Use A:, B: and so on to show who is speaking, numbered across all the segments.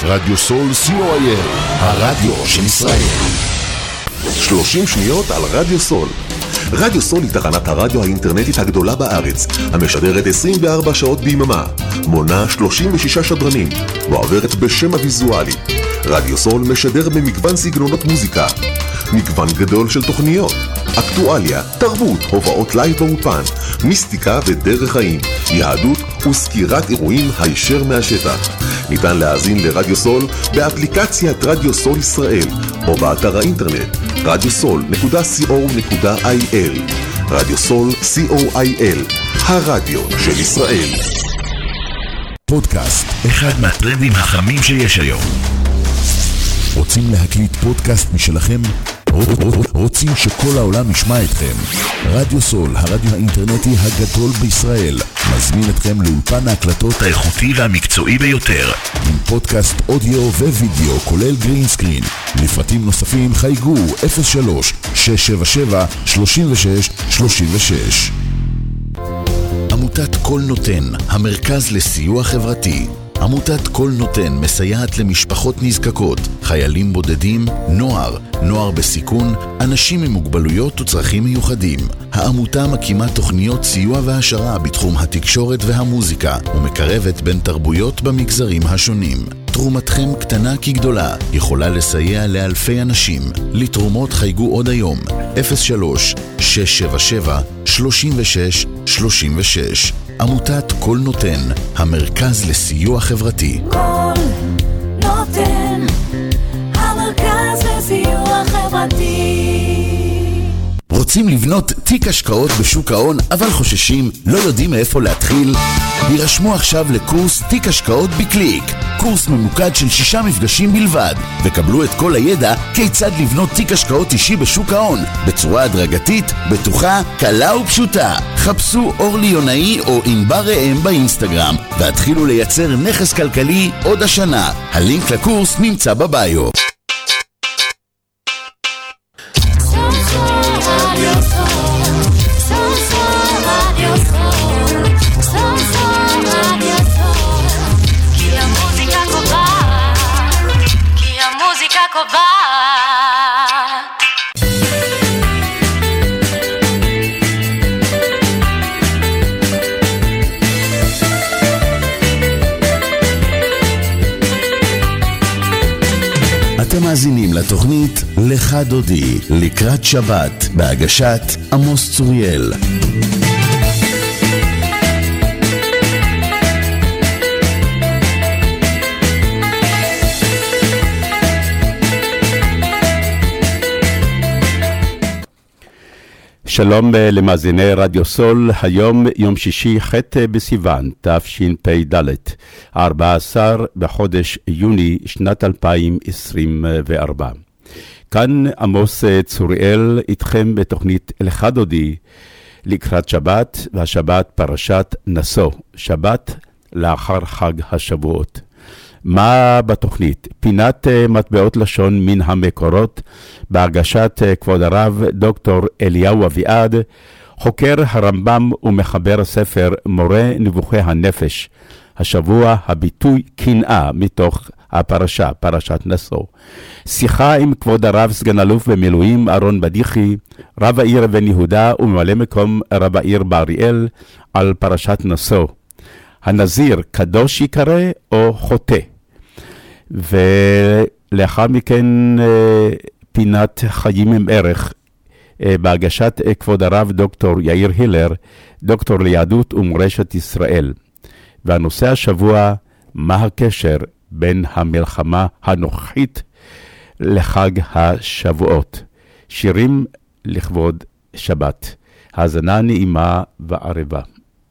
A: רדיו סול co.il, הרדיו של ישראל. 30 שניות על רדיו סול. רדיו סול היא תחנת הרדיו האינטרנטית הגדולה בארץ, המשדרת 24 שעות ביממה, מונה 36 שדרנים, ועוברת בשם הוויזואלי. רדיו סול משדר במגוון סגנונות מוזיקה, מגוון גדול של תוכניות, אקטואליה, תרבות, הופעות לייב באולפן, מיסטיקה ודרך חיים, יהדות וסקירת אירועים הישר מהשטח. ניתן להאזין לרדיו סול באפליקציית רדיו סול ישראל או באתר האינטרנט radiosol.co.il. רדיו סול co.il, הרדיו של ישראל.
B: פודקאסט, אחד מהטרנדים החמים שיש היום. רוצים להקליט פודקאסט משלכם? רוצים שכל העולם ישמע אתכם? רדיו סול, הרדיו האינטרנטי הגדול בישראל, מזמין אתכם לאולפן ההקלטות האיכותי והמקצועי ביותר, עם פודקאסט אודיו ווידאו כולל גרין סקרין. לפרטים נוספים חייגו 03-677-3636. עמותת כל נותן, המרכז לסיוע חברתי. עמותת כל נותן מסייעת למשפחות נזקקות, חיילים בודדים, נוער בסיכון, אנשים עם מוגבלויות וצרכים מיוחדים. העמותה מקימה תוכניות סיוע והשרה בתחום התקשורת והמוזיקה, ומקרבת בין תרבויות במגזרים השונים. תרומתכם קטנה כגדולה, יכולה לסייע לאלפי אנשים. לתרומות חייגו עוד היום, 03-677-3636. עמותת כל נותן, המרכז לסיוע חברתי.
C: כל נותן, המרכז לסיוע חברתי.
B: רוצים לבנות תיק השקעות בשוק ההון, אבל חוששים, לא יודעים מאיפה להתחיל? יירשמו עכשיו לקורס תיק השקעות בקליק. קורס ממוקד של 6 מפגשים בלבד, וקבלו את כל הידע כיצד לבנות תיק השקעות אישי בשוק ההון, בצורה הדרגתית, בטוחה, קלה ופשוטה. חפשו אורלי יונאי או ענבר ראם באינסטגרם, והתחילו לייצר נכס כלכלי עוד השנה. הלינק לקורס נמצא בביו. אתם מאזינים לתוכנית לך דודי לקראת שבת, בהגשת עמוס צוריאל.
D: שלום למאזיני רדיו סול. היום יום שישי ח' בסיוון תשפ"ד, 14 בחודש יוני שנת 2024. כאן עמוס צוריאל איתכם בתוכנית לך דודי לקראת שבת, והשבת פרשת נשוא, שבת לאחר חג השבועות. מה בתוכנית? פינת מטבעות לשון מן המקורות, בהגשת כבוד הרב דוקטור אליהו אביעד, חוקר הרמב"ם ומחבר הספר מורה נבוכי הנפש. השבוע הביטוי קנאה מתוך הפרשה, פרשת נשוא. שיחה עם כבוד הרב סגן אלוף במילואים אהרון בדיחי, רב העיר בן יהודה וממלא מקום רב העיר באריאל, על פרשת נשוא. הנזיר קדוש יקרא או חוטא? ולאחר מכן פינת חיים עם ערך, בהגשת כבוד הרב דוקטור יאיר הילר, דוקטור ליהדות ומורשת ישראל. והנושא השבוע, מה הקשר בין המלחמה הנוכחית לחג השבועות? שירים לכבוד שבת. האזנה נעימה וערבה.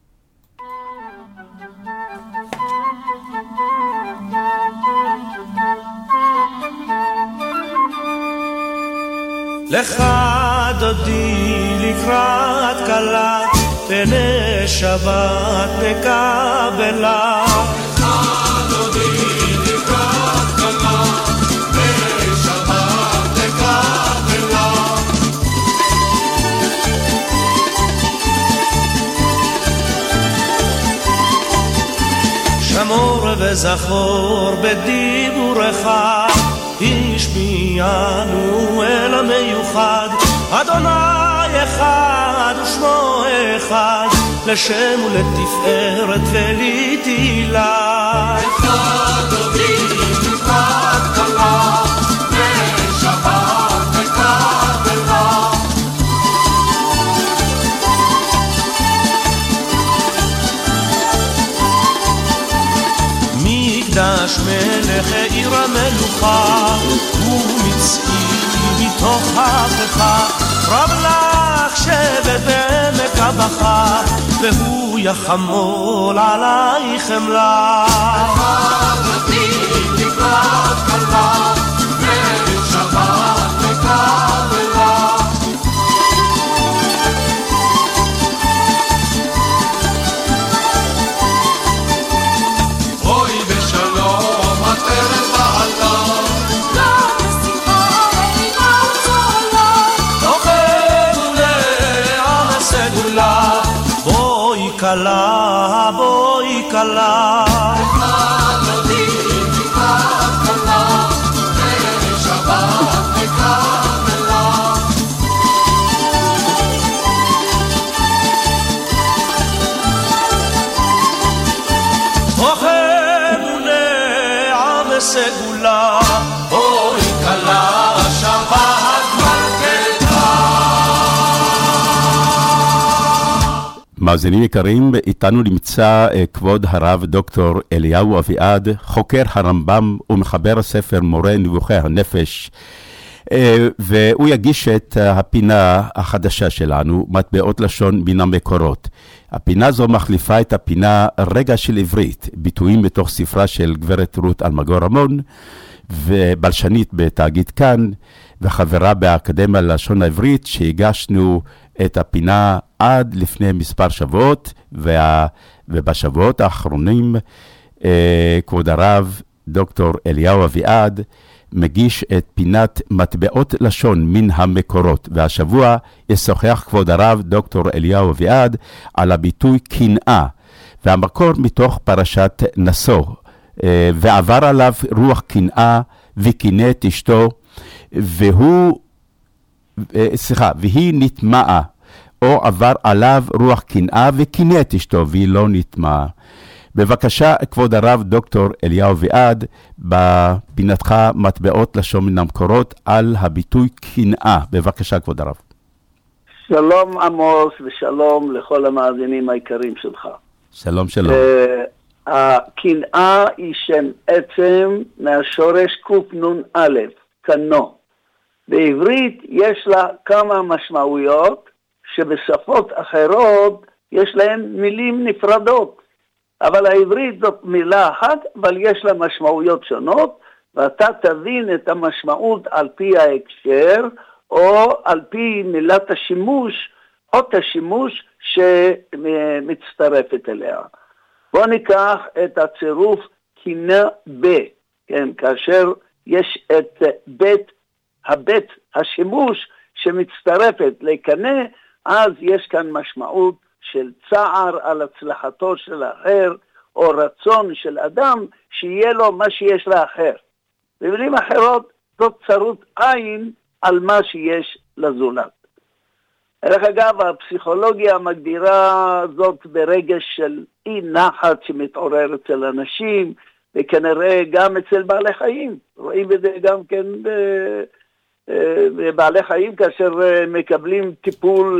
E: לך דודי לקראת קלה, פני שבת נקבלה. לך דודי לקראת קלה, פני שבת נקבלה. שמעו זכור וזכור בדיבור אחד, השמיענו אל המיוחד, אדוני אחד ושמו אחד, לשם ולתפארת ולתהילה. אחד אותי נפרד קלה, ושבת וקבלה. מקדש מלך עיר המלוכה, ומציא מתוך הפכה, רב לך שבט בעמק הבכה, והוא יחמול עלייך חמלה. אחד אותי נפרד קלה, ושבת וקבלה. אוי בשלום עטרת בעלה, לא בשמחה אימה וצהלה, תאכלו לעם הסגולה. בואי כלה, בואי כלה, אחד אותי נפרד קלה, ושבת וקבלה. תאכלו לעם הסגולה, בואי כלה, שבת מלכתה.
D: מאזינים יקרים, איתנו נמצא כבוד הרב דוקטור אליהו אביעד, חוקר הרמב"ם ומחבר הספר מורה נבוכי הנפש, והוא יגיש את הפינה החדשה שלנו, מטבעות לשון מן המקורות. הפינה זו מחליפה את הפינה רגע של עברית, ביטויים בתוך ספרה של גברת רות אלמגור רמון, ובלשנית בתאגיד כאן, וחברה באקדמיה ללשון העברית, שהגשנו את הפינה עד לפני מספר שבועות, ובשבועות האחרונים כבוד הרב דוקטור אליהו אביעד מגיש את פינת מטבעות לשון מן המקורות, והשבוע ישוחח כבוד הרב דוקטור אליהו אביעד על הביטוי קנאה, והמקור מתוך פרשת נשוא, ועבר עליו רוח קנאה וקינא את אשתו, והיא נטמעה, או עבר עליו רוח קנאה וקינא את אשתו והיא לא נטמעה. בבקשה כבוד הרב דוקטור אליהו אביעד, בפינתך מטבעות לשון מן המקורות על הביטוי קנאה. בבקשה כבוד הרב.
F: שלום עמוס ושלום לכל המאזינים העיקרים שלך.
D: שלום שלום.
F: הקנאה היא שם עצם מהשורש קנ"א, קנו. בעברית יש לה כמה משמעויות שבשפות אחרות יש להן מילים נפרדות. אבל העברית זאת מילה אחת, אבל יש לה משמעויות שונות, ואתה תבין את המשמעות על פי ההקשר, או על פי מילת השימוש, אות השימוש שמצטרפת אליה. בוא ניקח את הצירוף קנא ב, כן, כאשר יש את הבית השימוש שמצטרפת לקנא, אז יש כאן משמעות של צער על הצלחתו של האחר, או רצון של אדם שיהיה לו מה שיש לאחר. במילים אחרות, זאת צרות עין על מה שיש לזולת. דרך אגב, הפסיכולוגיה מגדירה זאת ברגש של אי נחת שמתעורר אצל אנשים, וכנראה גם אצל בעלי חיים. רואים את זה גם כן בבעלי חיים, כאשר מקבלים טיפול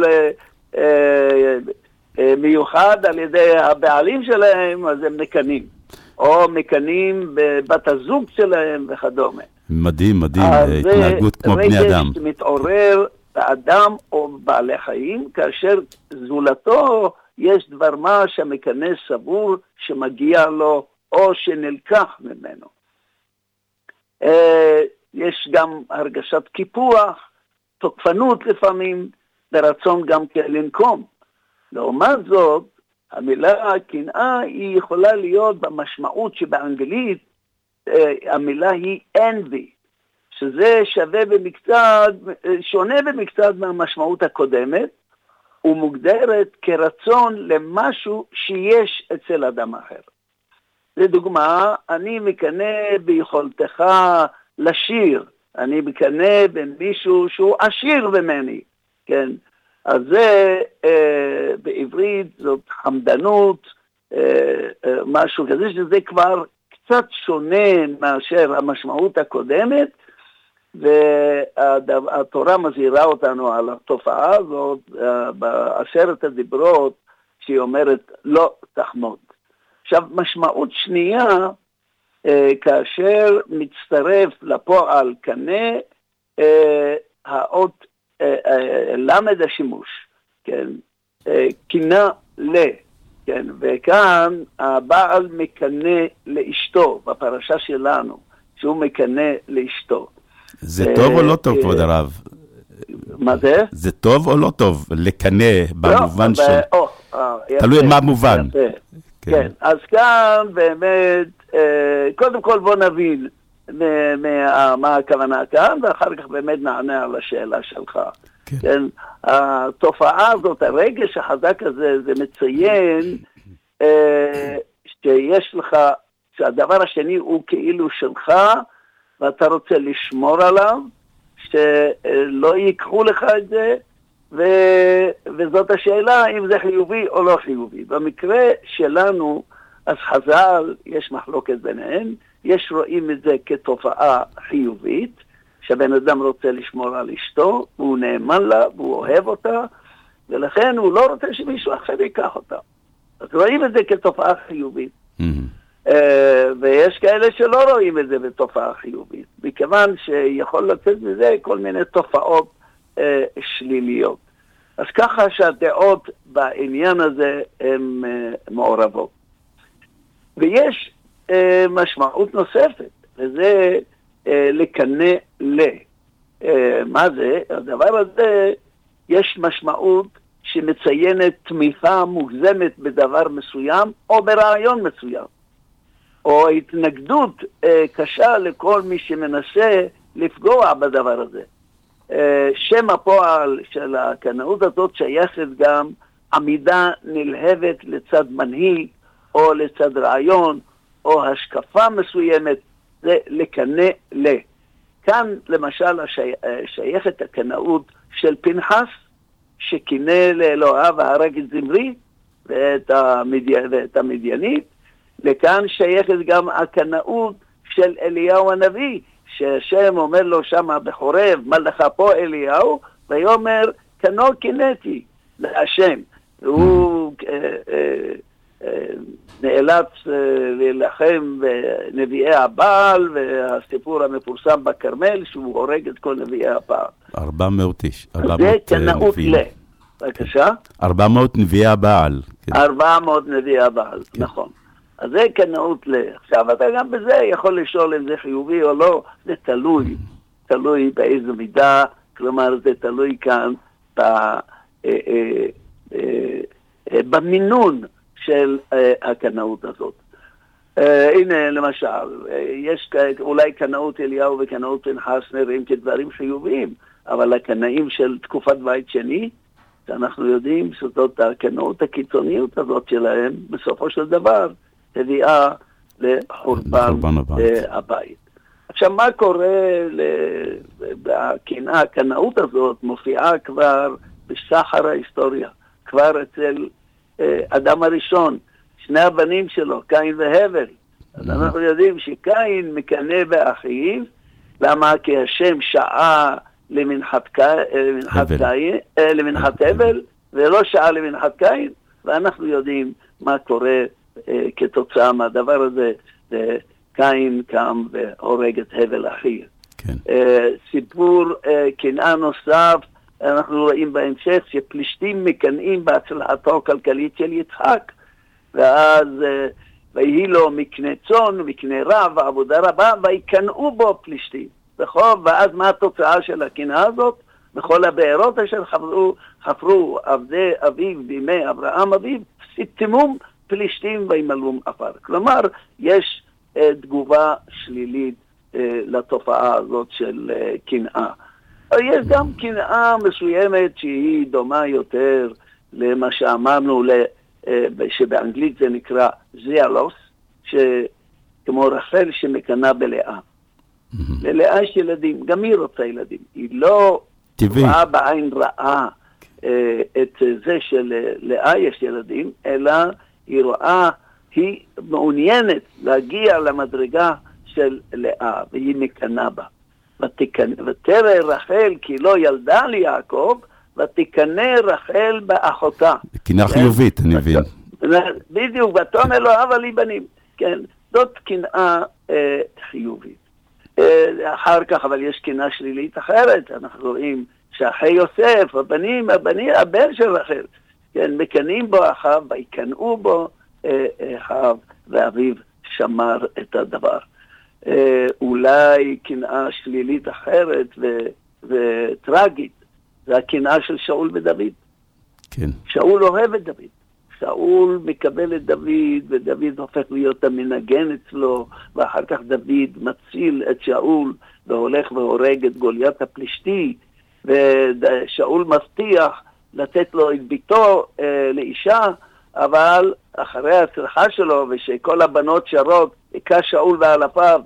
F: מיוחד על ידי הבעלים שלהם, אז הם מקנים. או מקנים בבת הזוג שלהם וכדומה.
D: מדהים, מדהים, התנהגות כמו בני אדם.
F: רגש מתעורר באדם או בעלי חיים, כאשר זולתו יש דבר מה שהמקנה סבור שמגיע לו או שנלקח ממנו. יש גם הרגשת קיפוח, תוקפנות לפעמים, ברצון גם לנקום. לעומת זאת, המילה קנאה היא יכולה להיות במשמעות שבאנגלית המילה היא envy, שזה שונה במקצת מהמשמעות הקודמת, ומוגדרת כרצון למשהו שיש אצל אדם אחר. לדוגמה, אני מקנה ביכולתך לשיר, אני מקנה במישהו שהוא עשיר ממני, כן? אז זה בעברית זאת חמדנות, משהו כזה, שזה כבר קצת שונה מאשר המשמעות הקודמת, והתורה מזהירה אותנו על התופעה הזאת בעשרת הדיברות, שהיא אומרת לא תחמוד. עכשיו, משמעות שנייה, כאשר מצטרף לפועל קנה, האות למד השימוש, כן, קינה ל, כן, וכאן הבעל מקנה לאשתו, בפרשה שלנו, שהוא מקנה לאשתו.
D: זה טוב או לא טוב, כבוד הרב?
F: מה זה?
D: זה טוב או לא טוב? לקנה במובן של... תלוי מה מובן.
F: כן, אז כאן באמת, קודם כל בוא נבין מה הכוונה כאן, ואחר כך באמת נענה על השאלה שלך. כן, התופעה הזאת, הרגש החזק הזה, זה מציין שיש לך, שהדבר השני הוא כאילו שלך, ואתה רוצה לשמור עליו, שלא ייקחו לך את זה, וזאת השאלה אם זה חיובי או לא חיובי. במקרה שלנו, אז חז"ל, יש מחלוקת ביניהם, יש רואים את זה כתופעה חיובית, שהבן אדם רוצה לשמור על אשתו, והוא נאמן לה, והוא אוהב אותה, ולכן הוא לא רוצה שמישהו אחר ייקח אותה. אז רואים את זה כתופעה חיובית. ויש כאלה שלא רואים את זה בתופעה חיובית, מכיוון שיכול לצאת מזה כל מיני תופעות שליליות. אז ככה שהדעות בעניין הזה הן מעורבות. ויש משמעות נוספת, וזה לקנה ל. מה זה? הדבר הזה, יש משמעות שמציינת תמיכה מוגזמת בדבר מסוים, או ברעיון מסוים. או התנגדות קשה לכל מי שמנסה לפגוע בדבר הזה. שם הפועל של הקנאות הזאת שייכת גם עמידה נלהבת לצד מנהיג, או לצד רעיון, או השקפה מסוימת, זה לקנה ל. כאן למשל שייכת הקנאות של פנחס, שכינה לאלוהיו והרג את זמרי ואת המדיינית, לכאן שייכת גם הקנאות של אליהו הנביא, שהשם אומר לו שמה בחורב, מה לך פה אליהו? ויאמר, כנו קינאתי להשם. והוא נאלץ להילחם בנביאי הבעל, והסיפור המפורסם בכרמל, שהוא הורג את כל נביאי הבעל.
D: 400 איש.
F: זה קנאות ל. בבקשה?
D: 400 נביאי הבעל.
F: 400 נביאי הבעל, נכון. אז זה קנאות ל. עכשיו, אתה גם בזה יכול לשאול אם זה חיובי או לא, זה תלוי באיזו מידה, כלומר זה תלוי כאן במינון של הקנאות הזאת. הנה למשל, יש אולי קנאות אליהו וקנאות פנחס נראים כדברים חיוביים, אבל הקנאים של תקופת בית שני, שאנחנו יודעים שזאת הקנאות הקיצוניות הזאת שלהם, בסופו של דבר, הביאה לחורבן הבית. עכשיו, מה קורה בקנאה? הקנאות הזאת מופיעה כבר בשחר ההיסטוריה, כבר אצל אדם הראשון, שני הבנים שלו, קין והבל. אז אנחנו יודעים שקין מקנא באחיו, למה? כי השם שעה למנחת הבל, ולא שעה למנחת קין, ואנחנו יודעים מה קורה כתוצאה מהדבר הזה. קין קם והורג את הבל אחיו. כן. סיפור קנאה נוסף, אנחנו רואים בהמשך שפלישתים מקנאים בהצלחתו הכלכלית של יצחק, ואז ויהי לו מקנה צאן ומקנה רב ועבודה רבה, ויקנאו בו פלישתים. ואז מה התוצאה של הקנאה הזאת? בכל הבארות אשר חפרו עבדי אביו בימי אברהם אביו, סיתמום פלישתים וימלאום עפר. כלומר, יש תגובה שלילית לתופעה הזאת של קנאה. יש גם קנאה מסוימת שהיא דומה יותר למה שאמרנו, שבאנגלית זה נקרא זיאלוס, כמו רחל שמקנה בלאה. ללאה יש ילדים, גם היא רוצה ילדים. היא לא רואה בעין רעה את זה שלאה יש ילדים, אלא היא רואה, היא מעוניינת להגיע למדרגה של לאה, והיא מקנה בה. ותרא רחל כי לא ילדה לי יעקב, ותקנה רחל באחותה.
D: קנאה חיובית, אני מבין.
F: בדיוק, ותאמר לו הבה לי בנים. כן, זאת קנאה חיובית. אחר כך, אבל יש קנאה שלילית אחרת. אנחנו רואים שאחי יוסף, הבן של רחל, כן, מקנאים בו אחיו, ויקנאו בו אחיו, ואביו שמר את הדבר. אולי קנאה שלילית אחרת וטרגית, זה הקנאה של שאול ודוד.
D: כן.
F: שאול אוהב את דוד. שאול מקבל את דוד, ודוד הופך להיות המנגן אצלו, ואחר כך דוד מציל את שאול, והולך והורג את גוליית הפלישתי, ושאול מבטיח לתת לו את ביתו לאישה, אבל אחרי ההצלחה שלו, ושכל הבנות שרות, הכה שאול ואלפיו,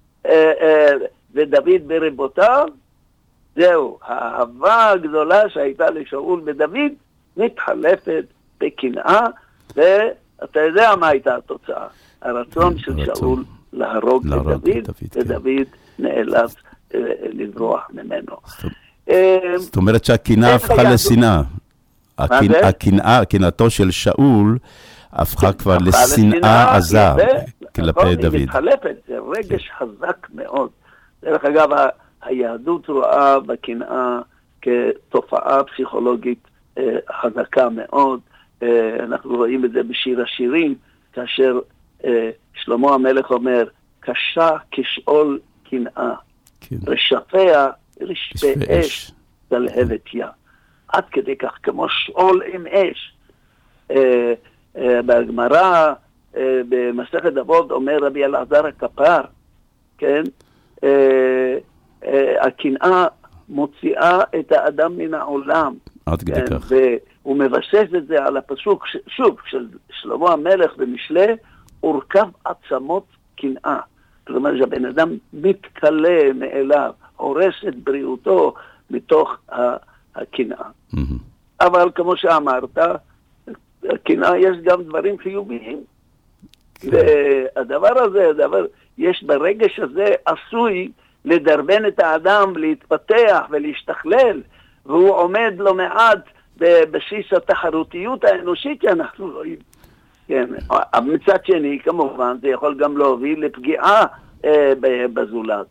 F: ודוד ברבותיו, זהו, האהבה הגדולה שהייתה לשאול ודוד, מתחלפת בקנאה, ואתה יודע מה הייתה התוצאה. הרצון של שאול להרוג את דוד, ודוד נאלץ לברוח ממנו.
D: זאת אומרת שהקנאה הפכה לשנאה. הקנאתו של שאול הפכה כבר לשנאה עזה כלפי דוד.
F: היא מתחלפת, זה רגש חזק מאוד. דרך אגב, היהדות רואה בקנאה כתופעה פסיכולוגית חזקה מאוד. אנחנו רואים את זה בשיר השירים, כאשר שלמה המלך אומר, קשה כשאול קנאה, רשפיה רשפי אש תלהבת יא. עד כדי כך, כמו שאול עם אש. בגמרא, במסכת אבות, אומר רבי אלעזר הכפר, כן? הקנאה מוציאה את האדם מן העולם.
D: עד כדי כך.
F: והוא מבסס את זה על הפסוק, שוב, של שלמה המלך במשלי, הורכב עצמות קנאה. כלומר, שהבן אדם מתקלה מאליו, הורס את בריאותו מתוך הקנאה. אבל כמו שאמרת, הקנאה יש גם דברים חיוביים. והדבר הזה, יש ברגש הזה עשוי לדרבן את האדם להתפתח ולהשתכלל, והוא עומד לא מעט בבסיס התחרותיות האנושית שאנחנו רואים. כן. מצד שני, כמובן, זה יכול גם להוביל לפגיעה בזולת.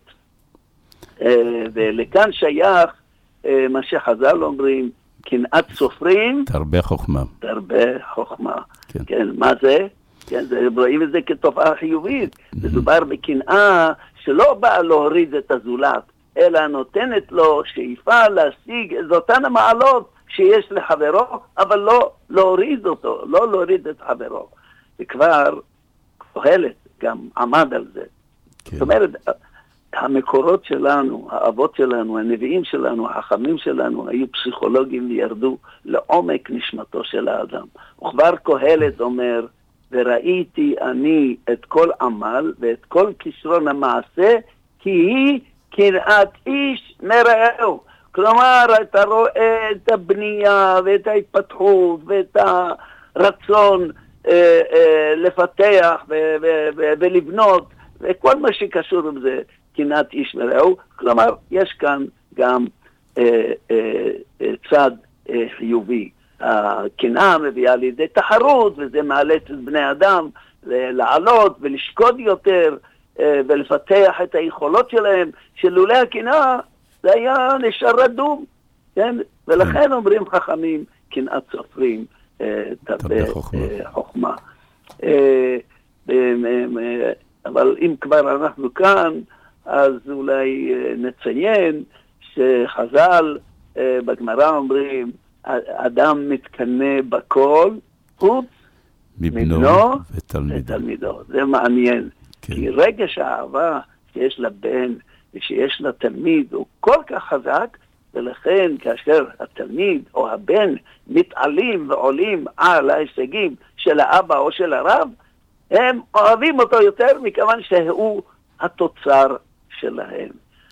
F: ולכאן שייך מה שחז"ל אומרים, קנאת סופרים,
D: תרבה חוכמה.
F: תרבה חוכמה. כן, מה זה? כן, רואים את זה כתופעה חיובית. מדובר בקנאה שלא באה להוריד את הזולת, אלא נותנת לו שאיפה להשיג את אותן המעלות שיש לחברו, אבל לא להוריד אותו, לא להוריד את חברו. וכבר קהלת גם עמד על זה. זאת אומרת, המקורות שלנו, האבות שלנו, הנביאים שלנו, החכמים שלנו, היו פסיכולוגים וירדו לעומק נשמתו של האדם. וכבר קהלת אומר, וראיתי אני את כל עמל ואת כל כישרון המעשה, כי היא קנאת איש מרעהו. כלומר, אתה רואה את הבנייה ואת ההתפתחות ואת הרצון לפתח ולבנות, וכל מה שקשור בזה, קנאת איש מרעהו. כלומר, יש כאן גם צד חיובי. הקנאה מביאה לידי תחרות, וזה מאלץ את בני אדם לעלות ולשקוד יותר ולפתח את היכולות שלהם, שלולא הקנאה זה היה נשאר רדום, כן? ולכן אומרים חכמים, קנאת סופרים תרבה חוכמה. אבל אם כבר אנחנו כאן, אז אולי נציין שחז"ל בגמרא אומרים, אדם מתקנא בכל חוץ מבנו ותלמידו. זה מעניין. כן. כי רגש האהבה שיש לבן ושיש לתלמיד הוא כל כך חזק, ולכן כאשר התלמיד או הבן מתעלים ועולים על ההישגים של האבא או של הרב, הם אוהבים אותו יותר מכיוון שהוא התוצר שלהם.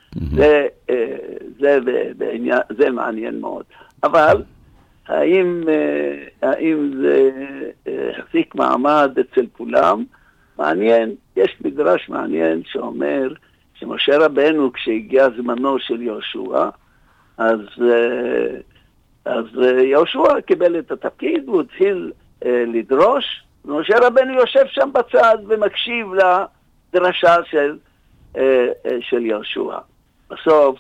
F: זה מעניין מאוד. אבל האם זה החזיק מעמד אצל כולם? מעניין, יש מדרש מעניין שאומר שמשה רבנו כשהגיע זמנו של יהושע, אז יהושע קיבל את התפקיד, הוא התחיל לדרוש, ומשה רבנו יושב שם בצד ומקשיב לדרשה של יהושע. בסוף,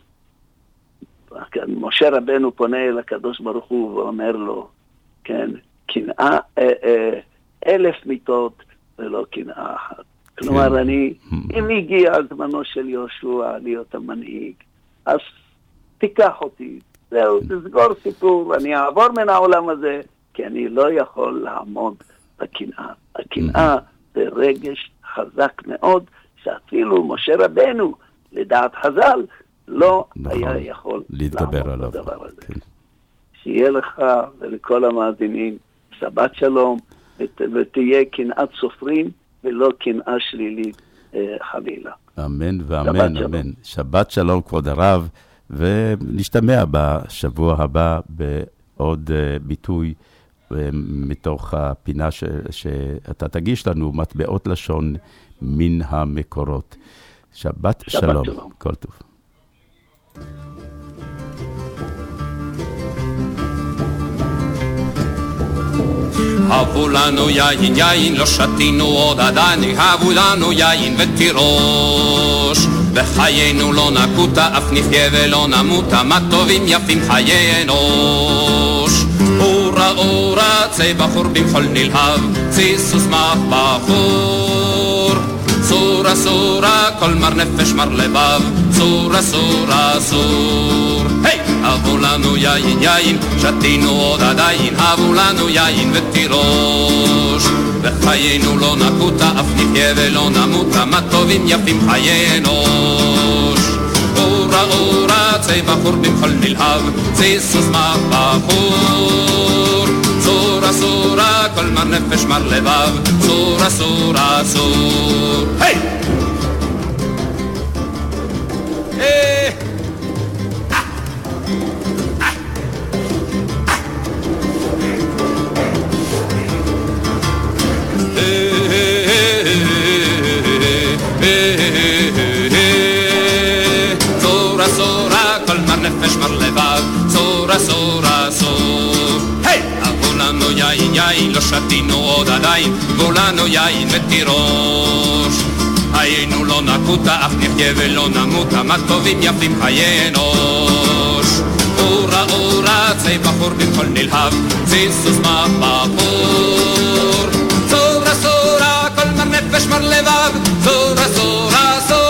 F: משה רבנו פונה אל הקדוש ברוך הוא ואומר לו, כן, קנאה 1,000 מיתות ולא קנאה אחת. כלומר, אם הגיע זמנו של יהושע להיות המנהיג, אז תיקח אותי, זהו, תסגור סיפור, אני אעבור מן העולם הזה, כי אני לא יכול לעמוד בקנאה. הקנאה זה רגש חזק מאוד, שאפילו משה רבנו, לדעת חז"ל, לא היה יכול
D: להתגבר עליו.
F: בדבר הזה. שיהיה לך ולכל המאזינים שבת שלום, ותהיה קנאת סופרים ולא קנאה שלילית חלילה.
D: אמן ואמן, אמן. שבת שלום כבוד הרב, ונשתמע בשבוע הבא בעוד ביטוי מתוך הפינה שאתה תגיש לנו, מטבעות לשון מן המקורות. שבת שלום. כל טוב.
E: הבו לנו יין, יין, לא שתינו עוד עדיין, הבו לנו יין ותירוש. בחיינו לא נקוטה, אף נחיה ולא נמותה, מה טובים יפים חיי אנוש. אורה אורה, צי בחור במחול נלהב, צי סוס מח בחור. סורה סורה, כל מר נפש מר לבב, סורה סורה סור. הבו לנו יין, יין, שתינו עוד עדיין, הבו לנו יין ותירוש. בחיינו לא נקוטה, אף נחיה ולא נמותה, מה טובים יפים חיי אנוש. אורה אורה, צי בחור במחול נלהב, צי סוס מח בחור. סורה סורה, כל מר נפש מר לבב, סורה סורה סור. סורה סורה, כל מר נפש מר לבב, סורה סורה סור. הבו לנו יין, יין, לא שתינו עוד עדיין, בו לנו יין ותירוש. היינו לא נקוטה, אף נחיה ולא נמותה, מה טובים יפים חיי אנוש. אורה אורה, צי בחור במחול נלהב, צי סוס מח בחור. סורה סורה, כל מר נפש מר לבב, סורה סורה סור.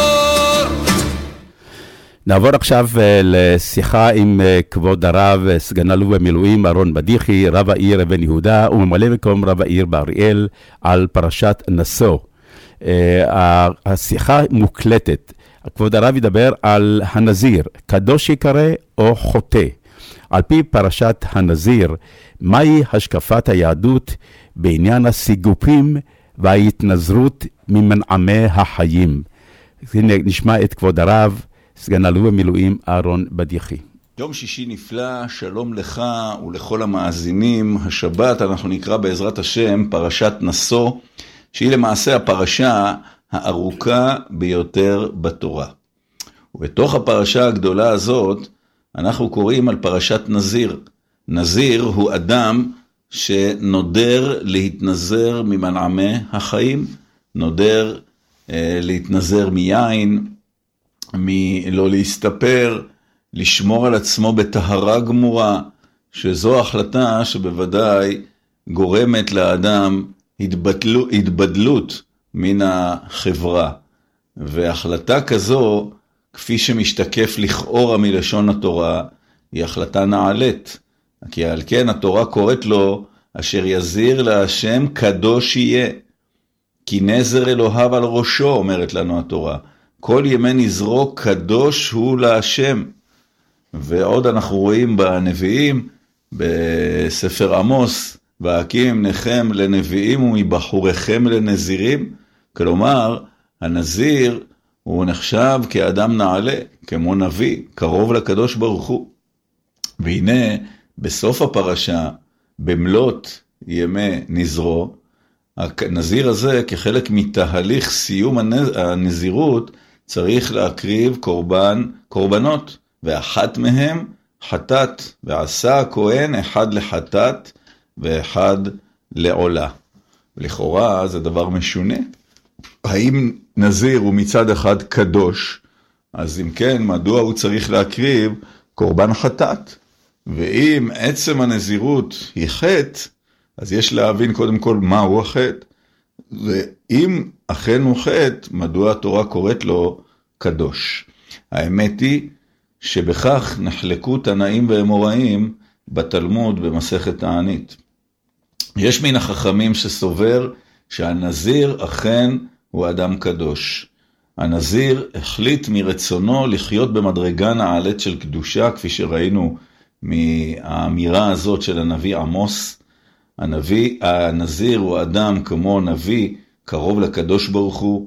D: נעבור עכשיו לשיחה עם כבוד הרב, סגן אלוף במילואים אהרון בדיחי, רב העיר אבן יהודה וממלא מקום רב העיר באריאל, על פרשת נשוא. השיחה מוקלטת. כבוד הרב ידבר על הנזיר, קדוש יקרא או חוטא. על פי פרשת הנזיר, מהי השקפת היהדות בעניין הסיגופים וההתנזרות ממנעמי החיים? הנה נשמע את כבוד הרב, סגן אלוף במילואים אהרון בדיחי.
G: יום שישי נפלא, שלום לך ולכל המאזינים. השבת אנחנו נקרא בעזרת השם פרשת נשוא, שהיא למעשה הפרשה הארוכה ביותר בתורה. ובתוך הפרשה הגדולה הזאת אנחנו קוראים על פרשת נזיר. נזיר הוא אדם שנודר להתנזר ממנעמי החיים, נודר להתנזר מיין, מלא להסתפר, לשמור על עצמו בטהרה גמורה, שזו החלטה שבוודאי גורמת לאדם התבדלות מן החברה. והחלטה כזו, כפי שמשתקף לכאורה מלשון התורה, היא החלטה נעלית. כי על כן התורה קוראת לו, אשר יזיר להשם קדוש יהיה. כי נזר אלוהיו על ראשו, אומרת לנו התורה. כל ימי נזרו קדוש הוא להשם. ועוד אנחנו רואים בנביאים, בספר עמוס, והקים אמניכם לנביאים ומבחוריכם לנזירים. כלומר, הנזיר הוא נחשב כאדם נעלה, כמו נביא, קרוב לקדוש ברוך הוא. והנה, בסוף הפרשה, במלות ימי נזרו, הנזיר הזה, כחלק מתהליך סיום הנזירות, צריך להקריב קורבנות, ואחת מהם חטאת, ועשה הכהן אחד לחטאת ואחד לעולה. לכאורה זה דבר משונה. האם נזיר הוא מצד אחד קדוש, אז אם כן, מדוע הוא צריך להקריב קורבן חטאת? ואם עצם הנזירות היא חטא, אז יש להבין קודם כל מהו החטא. ואם אכן הוא חטא, מדוע התורה קוראת לו קדוש? האמת היא שבכך נחלקו תנאים ואמוראים בתלמוד במסכת תענית. יש מן החכמים שסובר שהנזיר אכן הוא אדם קדוש. הנזיר החליט מרצונו לחיות במדרגה נעלית של קדושה, כפי שראינו מהאמירה הזאת של הנביא עמוס. הנזיר הוא אדם כמו נביא, קרוב לקדוש ברוך הוא,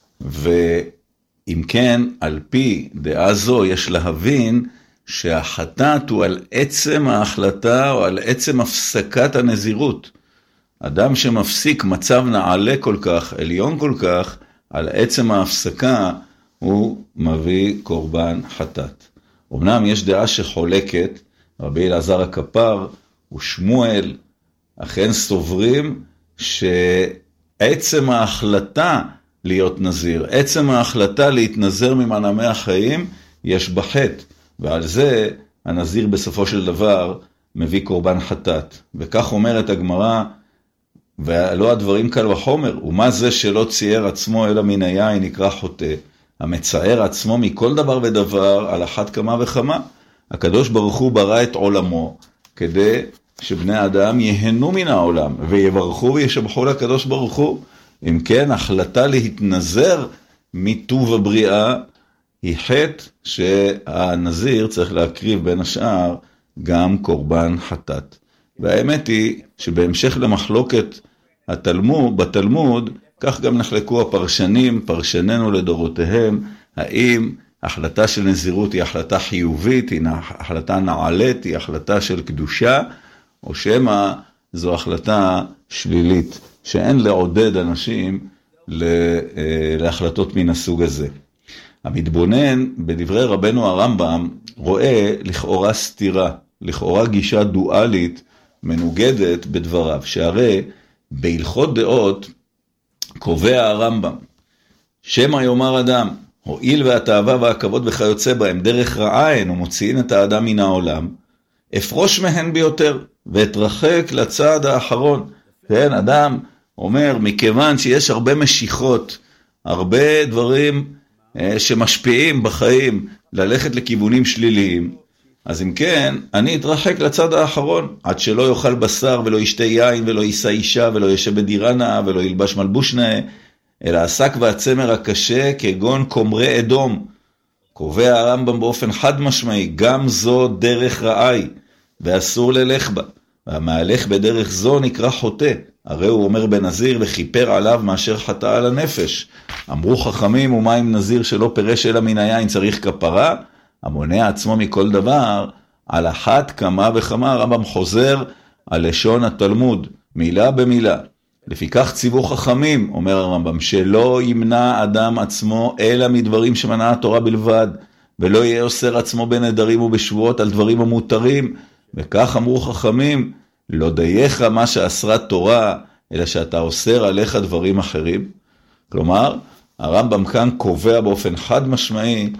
G: ואם כן, על פי דעה זו יש להבין שהחטאת הוא על עצם ההחלטה או על עצם הפסקת הנזירות. אדם שמפסיק מצב נעלה כל כך, עליון כל כך, על עצם ההפסקה הוא מביא קורבן חטאת. אמנם יש דעה שחולקת, רבי אלעזר הכפר ושמואל אכן סוברים שעצם ההחלטה להיות נזיר, עצם ההחלטה להתנזר ממנעמי החיים, יש בחטא, ועל זה הנזיר בסופו של דבר מביא קורבן חטאת. וכך אומרת הגמרא, ולא הדברים קל וחומר, ומה זה שלא צייר עצמו אלא מן היין נקרא חוטא, המצער עצמו מכל דבר ודבר על אחת כמה וכמה. הקדוש ברוך הוא ברא את עולמו כדי שבני אדם יהנו מן העולם ויברכו וישבחו לקדוש ברוך הוא. אם כן, החלטה להתנזר מטוב הבריאה היא חטא שהנזיר צריך להקריב בין השאר גם קורבן חטאת. והאמת היא שבהמשך למחלוקת בתלמוד, כך גם נחלקו הפרשנים, פרשננו לדורותיהם, האם החלטה של נזירות היא החלטה חיובית, היא החלטה נעלית, היא החלטה של קדושה, או שמה זו החלטה שלילית, שאין לעודד אנשים להחלטות מן הסוג הזה. המתבונן בדברי רבנו הרמב"ם רואה לכאורה סתירה, לכאורה גישה דואלית מנוגדת בדבריו, שהרי בהלכות דעות קובע הרמב"ם, שמא יאמר אדם, הועיל והתאווה והכבוד וכיוצא בהם דרך רעה הן ומוציאים את האדם מן העולם, אפרוש מהן ביותר ואתרחק לצד האחרון. כן, אדם אומר, מכיוון שיש הרבה משיכות, הרבה דברים שמשפיעים בחיים ללכת לכיוונים שליליים, אז אם כן, אני אתרחק לצד האחרון, עד שלא יאכל בשר ולא ישתה יין ולא יישא אישה ולא ישב בדירה נאה ולא ילבש מלבוש נאה, אלא עסק והצמר הקשה כגון קומרי אדום. קובע הרמב"ם באופן חד משמעי, גם זו דרך רעי, ואסור ללך בה. והמהלך בדרך זו נקרא חוטא. הרי הוא אומר בנזיר וכיפר עליו מאשר חטא על הנפש. אמרו חכמים, ומה אם נזיר שלא פירש אלא מן היין צריך כפרה? המונע עצמו מכל דבר, על אחת כמה וכמה. הרמב"ם חוזר על לשון התלמוד, מילה במילה. לפיכך ציוו חכמים, אומר הרמב"ם, שלא ימנע אדם עצמו אלא מדברים שמנעה התורה בלבד, ולא יהיה אוסר עצמו בנדרים ובשבועות על דברים המותרים. וכך אמרו חכמים, לא דייך מה שאסרה תורה, אלא שאתה אוסר עליך דברים אחרים. כלומר, הרמב"ם כאן קובע באופן חד משמעי,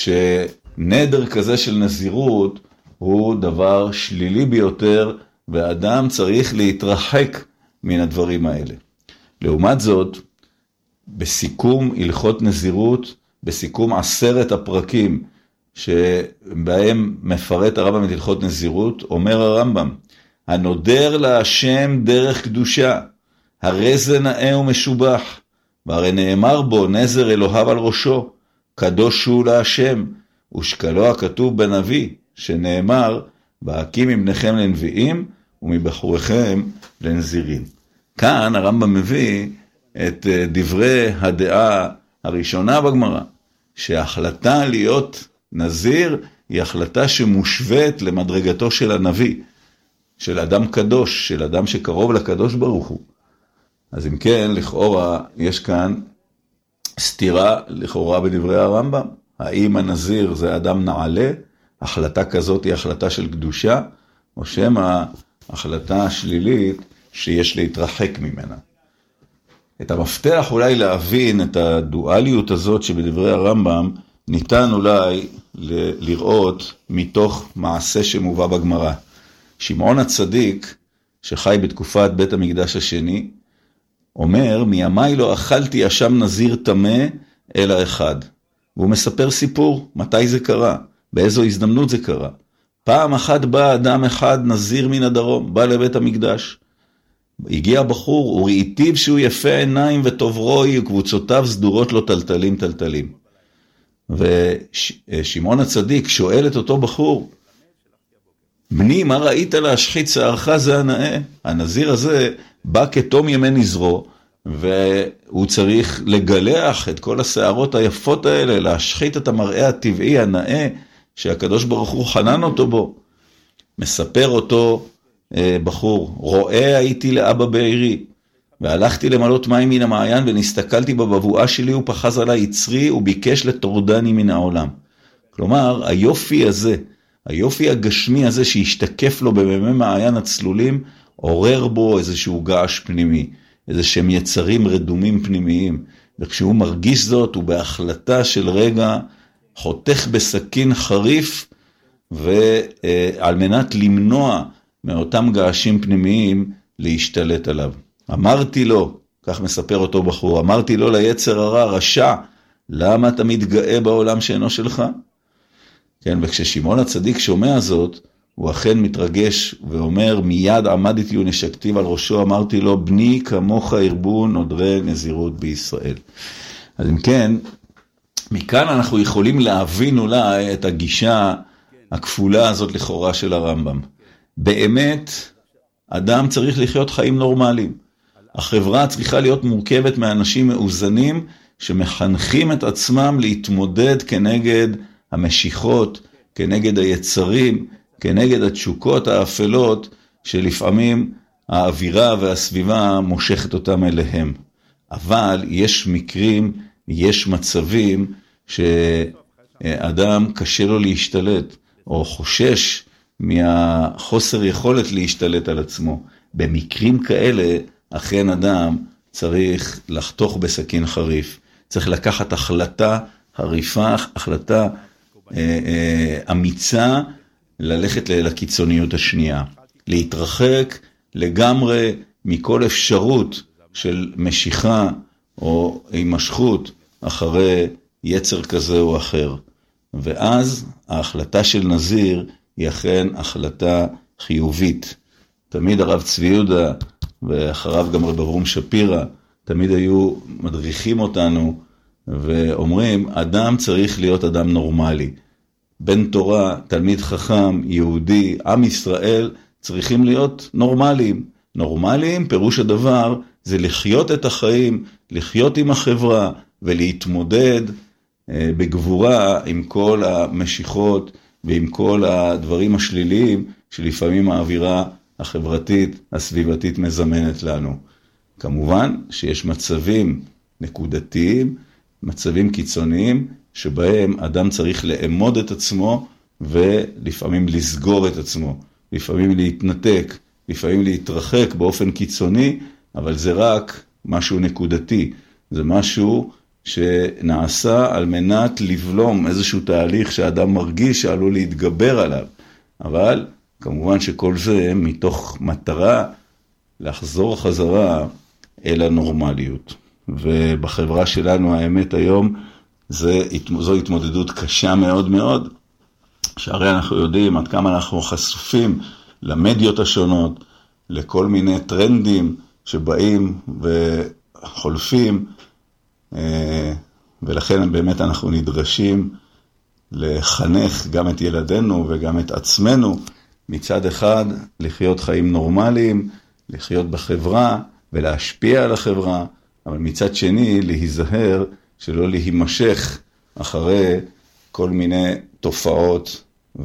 G: שנדר כזה של נזירות הוא דבר שלילי ביותר, ואדם צריך להתרחק מן הדברים האלה. לעומת זאת, בסיכום הלכות נזירות, בסיכום 10 הפרקים שבהם מפרט הרמב"ם את הלכות נזירות, אומר הרמב"ם, הנודר להשם דרך קדושה, הרי זה נאה ומשובח, והרי נאמר בו נזר אלוהיו על ראשו, קדוש הוא להשם, ושקלו הכתוב בנביא, שנאמר, והקים אמניכם לנביאים, ומבחוריכם לנזירים. כאן הרמב"ם מביא את דברי הדעה הראשונה בגמרא, שההחלטה להיות נזיר היא החלטה שמושווית למדרגתו של הנביא, של אדם קדוש, של אדם שקרוב לקדוש ברוך הוא. אז אם כן, לכאורה יש כאן סתירה לכאורה בדברי הרמב"ם. האם הנזיר זה אדם נעלה? החלטה כזאת היא החלטה של קדושה, או שמא החלטה השלילית שיש להתרחק ממנה. את המפתח אולי להבין את הדואליות הזאת שבדברי הרמב"ם, ניתן אולי לראות מתוך מעשה שמובא בגמרא. שמעון הצדיק, שחי בתקופת בית המקדש השני, אומר, מימי לא אכלתי אשם נזיר טמא אלא אחד. והוא מספר סיפור, מתי זה קרה, באיזו הזדמנות זה קרה. פעם אחת בא אדם אחד נזיר מן הדרום, בא לבית המקדש. הגיע בחור, וראיתיו שהוא יפה עיניים וטוב רואי, וקבוצותיו סדורות לו טלטלים טלטלים. ושמעון הצדיק שואל את אותו בחור, בני, מה ראית להשחית שערך זה הנאה? הנזיר הזה בא כתום ימי נזרו, והוא צריך לגלח את כל השערות היפות האלה, להשחית את המראה הטבעי הנאה, שהקדוש ברוך הוא חנן אותו בו. מספר אותו בחור, רואה הייתי לאבא בעירי, והלכתי למלות מים מן המעיין, ונסתכלתי בבבואה שלי, ופחז עלי יצרי, וביקש לטורדני מן העולם. כלומר, היופי הזה, היופי הגשמי הזה שהשתקף לו בממי מעיין הצלולים, עורר בו איזשהו געש פנימי, איזשהם יצרים רדומים פנימיים, וכשהוא מרגיש זאת, הוא בהחלטה של רגע, חותך בסכין חריף, ועל מנת למנוע מאותם געשים פנימיים להשתלט עליו. אמרתי לו, כך מספר אותו בחור, אמרתי לו ליצר הרע, רשע, למה אתה מתגאה בעולם שאינו שלך? כן, וכששמעון הצדיק שומע זאת, הוא אכן מתרגש ואומר, מיד עמדתי ונשקתי על ראשו, אמרתי לו, בני כמוך ארגון נודרי נזירות בישראל. אז אם כן, מכאן אנחנו יכולים להבין אולי את הגישה הכפולה הזאת לכאורה של הרמב"ם. באמת, אדם צריך לחיות חיים נורמליים. החברה צריכה להיות מורכבת מאנשים מאוזנים, שמחנכים את עצמם להתמודד כנגד המשיכות, כנגד היצרים, כנגד התשוקות האפלות, שלפעמים האווירה והסביבה מושכת אותם אליהם. אבל יש מקרים, יש מצבים, שאדם קשה לו להשתלט, או חושש מהחוסר יכולת להשתלט על עצמו. במקרים כאלה, אכן אדם צריך לחתוך בסכין חריף. צריך לקחת החלטה חריפה, החלטה אמיצה, ללכת לקיצוניות השנייה. להתרחק לגמרי מכל אפשרות של משיכה או הימשכות אחרי יצר כזה או אחר. ואז ההחלטה של נזיר היא אכן החלטה חיובית. תמיד הרב צבי יהודה ואחריו גם רב אברום שפירא תמיד היו מדריכים אותנו ואומרים, אדם צריך להיות אדם נורמלי. בן תורה, תלמיד חכם, יהודי, עם ישראל, צריכים להיות נורמליים. נורמליים, פירוש הדבר, זה לחיות את החיים, לחיות עם החברה, ולהתמודד בגבורה עם כל המשיכות, ועם כל הדברים השליליים, שלפעמים האווירה החברתית, הסביבתית מזמנת לנו. כמובן שיש מצבים נקודתיים, מצבים קיצוניים, שבהם אדם צריך לאמוד את עצמו, ולפעמים לסגור את עצמו, לפעמים להתנתק, לפעמים להתרחק באופן קיצוני, אבל זה רק משהו נקודתי, זה משהו שנעשה על מנת לבלום איזשהו תהליך שהאדם מרגיש שעלול להתגבר עליו, אבל כמובן שכל זה מתוך מטרה לחזור חזרה אל הנורמליות. ובחברה שלנו האמת היום זו התמודדות קשה מאוד מאוד, שהרי אנחנו יודעים עד כמה אנחנו חשופים למדיות השונות, לכל מיני טרנדים שבאים וחולפים, ולכן באמת אנחנו נדרשים לחנך גם את ילדינו וגם את עצמנו מצד אחד לחיות חיים נורמליים, לחיות בחברה ולהשפיע על החברה, אבל מצד שני להיזהר שלא להימשך אחרי כל מיני תופעות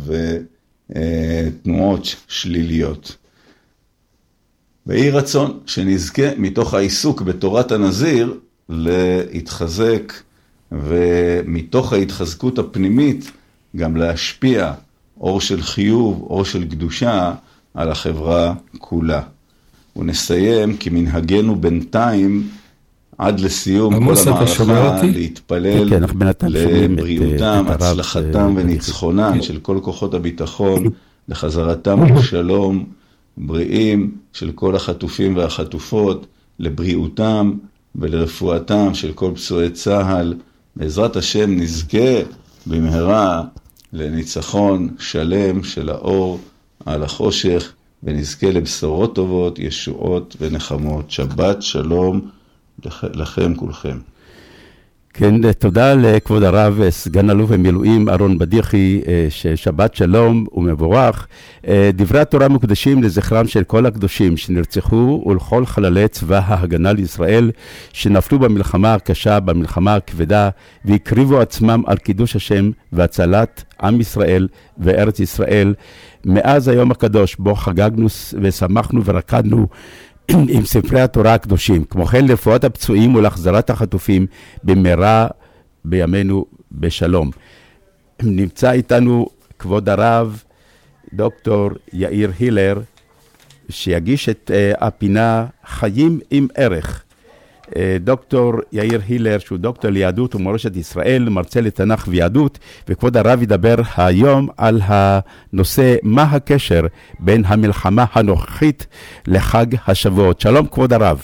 G: ותנועות שליליות. ויהי רצון שנזכה מתוך העיסוק בתורת הנזיר להתחזק, ומתוך ההתחזקות הפנימית גם להשפיע אור של חיוב, אור של קדושה על החברה כולה. ונסיים כמנהגנו בינתיים עד לסיום כל המערכה להתפלל לבריאותם, הצלחתם וניצחונם של כל כוחות הביטחון, לחזרתם לשלום, בריאים של כל החטופים והחטופות, לבריאותם ולרפואתם של כל פצועי צהל. בעזרת השם נזכה במהרה לניצחון שלם של האור על החושך, ונזכה לבשורות טובות, ישועות ונחמות. שבת שלום לכם כולכם.
D: כן, תודה לכבוד הרב, סגן אלוף במילואים אהרון בדיחי, ששבת שלום ומבורך. דברי התורה מקודשים לזכרם של כל הקדושים שנרצחו ולכל חללי צבא ההגנה לישראל שנפלו במלחמה הקשה, במלחמה הכבדה, והקריבו עצמם על קידוש השם והצלת עם ישראל וארץ ישראל. מאז היום הקדוש בו חגגנו ושמחנו ורקדנו עם ספרי התורה הקדושים, כמו כן לרפואת הפצועים ולהחזרת החטופים במהרה בימינו בשלום. נמצא איתנו כבוד הרב דוקטור יאיר הילר, שיגיש את הפינה חיים עם ערך. דוקטור יאיר הילר, שהוא דוקטור ליהדות ומורשת ישראל, מרצה לתנ"ך ויהדות, וכבוד הרב ידבר היום על הנושא מה הקשר בין המלחמה הנוכחית לחג השבועות. שלום כבוד הרב.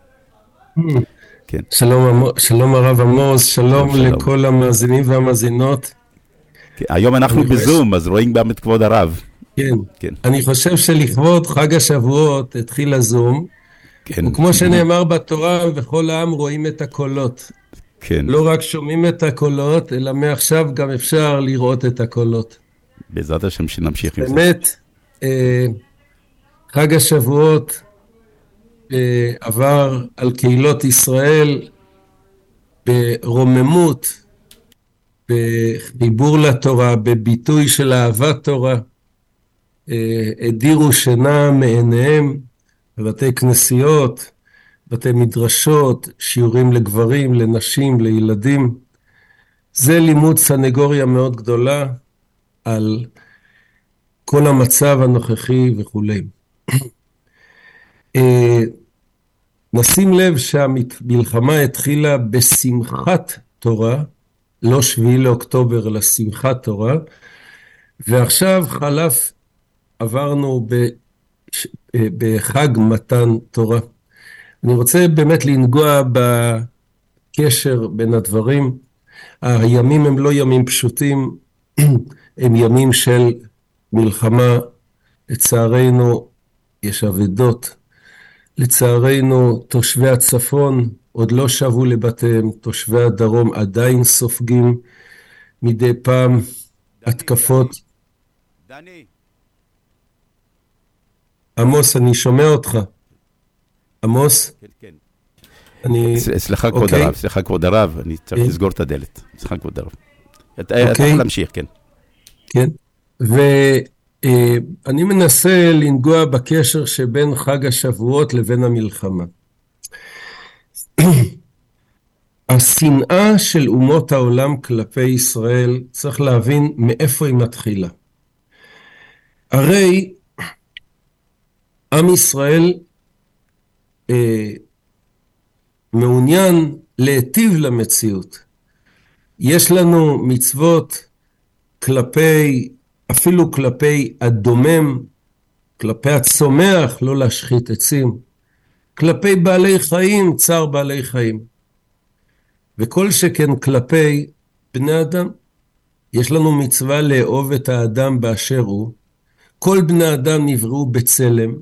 H: כן. שלום הרב עמוס, שלום לכל המאזינים והמאזינות.
D: היום אנחנו בזום, אז רואים גם את כבוד הרב.
H: כן. אני חושב שלכבוד חג השבועות התחיל הזום, וכמו שנאמר בתורה, וכל העם רואים את הקולות.
D: כן.
H: לא רק שומעים את הקולות, אלא מעכשיו גם אפשר לראות את הקולות.
D: בעזרת השם שנמשיך עם זה.
H: באמת, חג השבועות עבר על קהילות ישראל ברוממות, בחיבור לתורה, בביטוי של אהבת תורה. הדירו שינה מעיניהם, בבתי כנסיות, בתי מדרשות, שיעורים לגברים, לנשים, לילדים. זה לימוד סנגוריה מאוד גדולה על כל המצב הנוכחי וכו'. נשים לב שהמלחמה התחילה בשמחת תורה, לא 7 לאוקטובר, אלא שמחת תורה, ועכשיו עברנו בחג מתן תורה. אני רוצה באמת לנגוע בקשר בין הדברים. הימים הם לא ימים פשוטים, הם ימים של מלחמה. לצערנו יש אבדות. לצערנו תושבי הצפון עוד לא שבו לבתיהם, תושבי הדרום עדיין סופגים מדי פעם התקפות.
D: דני.
H: עמוס, אני שומע אותך. עמוס?
D: כן.
H: סליחה
D: כבוד הרב, אני צריך לסגור את הדלת. סליחה כבוד הרב. אתה יכול להמשיך, כן.
H: כן, ואני מנסה לנגוע בקשר שבין חג השבועות לבין המלחמה. השנאה של אומות העולם כלפי ישראל, צריך להבין מאיפה היא מתחילה. הרי עם ישראל מעוניין להיטיב למציאות. יש לנו מצוות אפילו כלפי הדומם, כלפי הצומח, לא להשחית עצים, כלפי בעלי חיים, צער בעלי חיים. וכל שכן כלפי בני אדם. יש לנו מצווה לאהוב את האדם באשר הוא. כל בני אדם נבראו בצלם,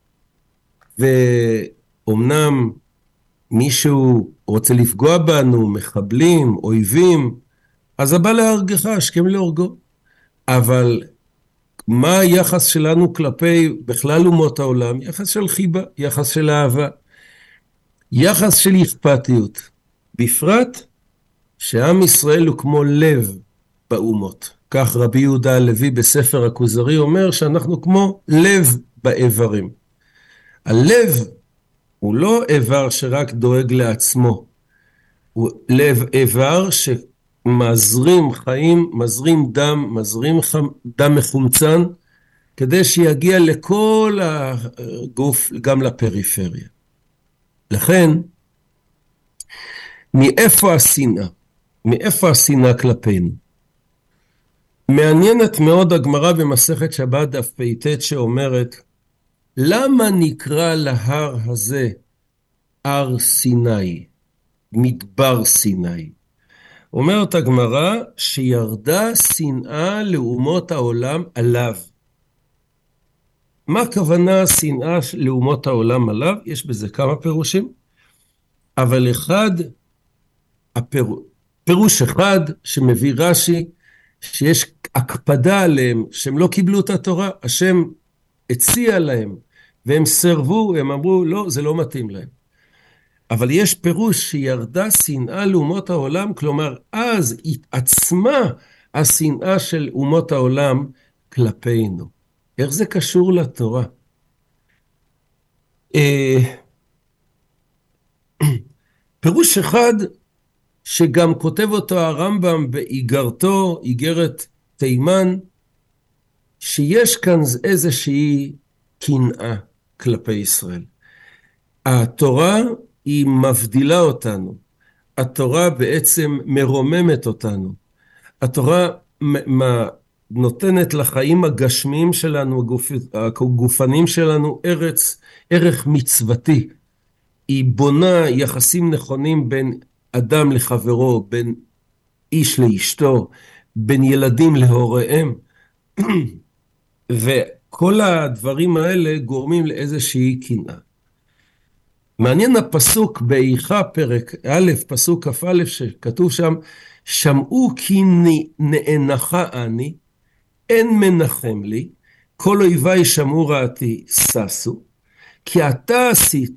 H: ואומנם מישהו רוצה לפגוע בנו, מחבלים, אויבים, אז הבא להרגך, השכם להורגו. אבל מה היחס שלנו כלפי בכלל אומות העולם? יחס של חיבה, יחס של אהבה, יחס של אכפתיות. בפרט שעם ישראל הוא כמו לב באומות. כך רבי יהודה הלוי בספר הכוזרי אומר שאנחנו כמו לב באיברים. הלב הוא לא איבר שרק דואג לעצמו, הוא לב איבר שמזרים חיים, מזרים דם, דם מחומצן, כדי שיגיע לכל הגוף, גם לפריפריה. לכן, מאיפה השנאה? מאיפה השנאה כלפינו? מעניינת מאוד הגמרא במסכת שבת דף פ"ט שאומרת, למה נקרא להר הזה הר סיני, מדבר סיני? אומרת הגמרא שירדה שנאה לאומות העולם עליו. מה הכוונה שנאה לאומות העולם עליו? יש בזה כמה פירושים, אבל פירוש אחד שמביא רש"י, שיש הקפדה עליהם, שהם לא קיבלו את התורה, השם הציע להם, והם סרבו, הם אמרו, לא, זה לא מתאים להם. אבל יש פירוש שירדה שנאה לאומות העולם, כלומר, אז התעצמה השנאה של אומות העולם כלפינו. איך זה קשור לתורה? פירוש אחד, שגם כותב אותו הרמב"ם באיגרתו, איגרת תימן, שיש כאן איזושהי קנאה כלפי ישראל. התורה היא מבדילה אותנו. התורה בעצם מרוממת אותנו. התורה נותנת לחיים הגשמיים שלנו, הגופנים שלנו, ערך מצוותי. היא בונה יחסים נכונים בין אדם לחברו, בין איש לאשתו, בין ילדים להוריהם, וכל הדברים האלה גורמים לאיזושהי קנאה. מעניין הפסוק באיכה פרק א', פסוק כ"א, שכתוב שם, שמעו כי נאנחה אני, אין מנחם לי, כל אויביי שמעו רעתי ששו, כי אתה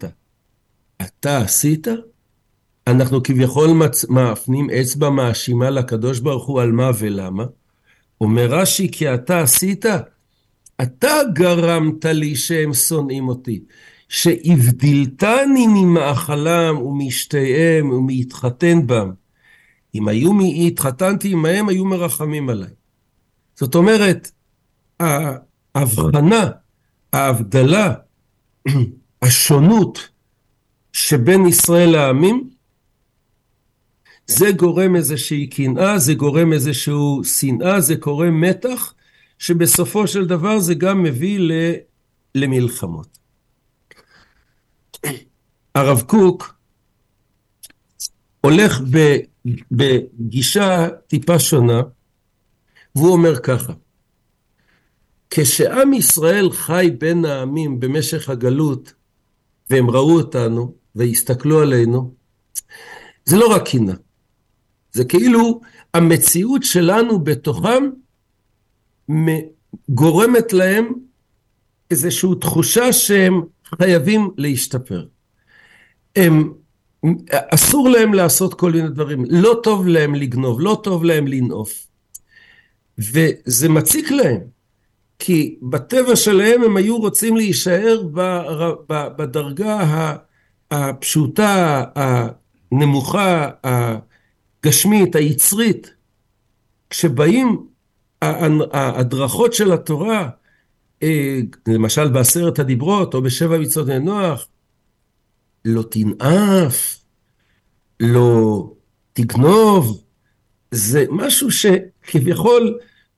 H: עשית, אנחנו כביכול מאפנים אצבע מאשימה לקדוש ברוך הוא על מה ולמה. אומר רש"י, כי אתה עשית, אתה גרמת לי שהם שונאים אותי, שהבדלתני ממאכלם ומשתיהם ומהתחתן בם. אם התחתנתי עמהם, היו מרחמים עליי. זאת אומרת, ההבחנה, ההבדלה, השונות שבין ישראל לעמים, זה גורם איזושהי קנאה, זה גורם איזשהו שנאה, זה גורם מתח, שבסופו של דבר זה גם מביא למלחמות. הרב קוק הולך בגישה טיפה שונה, והוא אומר ככה, כשעם ישראל חי בין העמים במשך הגלות, והם ראו אותנו והסתכלו עלינו, זה לא רק קנאה, זה כאילו המציאות שלנו בתוכם גורמת להם איזושהי תחושה שהם חייבים להשתפר. אסור להם לעשות כל מיני דברים, לא טוב להם לגנוב, לא טוב להם לנעוף. וזה מציק להם, כי בטבע שלהם הם היו רוצים להישאר בדרגה הפשוטה, הנמוכה, הגשמית, היצרית. כשבאים הדרכות של התורה, למשל בעשרת הדיברות או בשבע מצוות בני נוח, לא תנאף, לא תגנוב, זה משהו שכביכול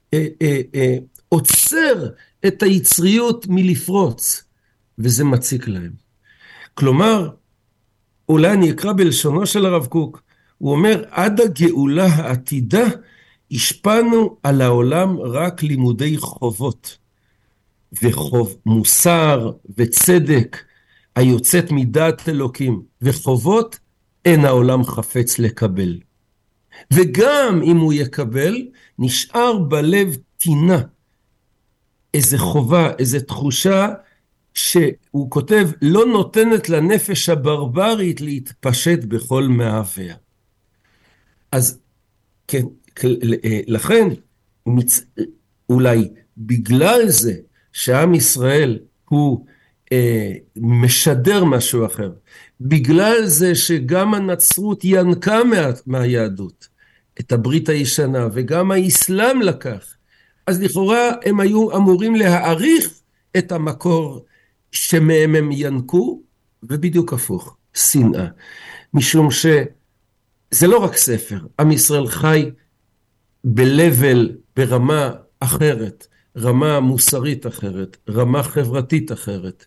H: עוצר את היצריות מלפרוץ, וזה מציק להם. כלומר, אולי אני אקרא בלשונו של הרב קוק, הוא אומר, עד הגאולה העתידה, השפענו על העולם רק לימודי חובות, וחוב מוסר וצדק, היוצאת מדעת אלוקים, וחובות אין העולם חפץ לקבל. וגם אם הוא יקבל, נשאר בלב טינה. איזה חובה, איזה תחושה שהוא כותב, לא נותנת לנפש הברברית להתפשט בכל מאביה. אז כן, לכן אולי בגלל זה שעם ישראל הוא משדר משהו אחר, בגלל זה שגם הנצרות ינקה מהיהדות את הברית הישנה וגם האסלאם לקח, אז לכאורה הם היו אמורים להעריך את המקור שמהם הם ינקו, ובדיוק הפוך, שנאה. משום שזה לא רק ספר, עם ישראל חי בלבל, ברמה אחרת, רמה מוסרית אחרת, רמה חברתית אחרת,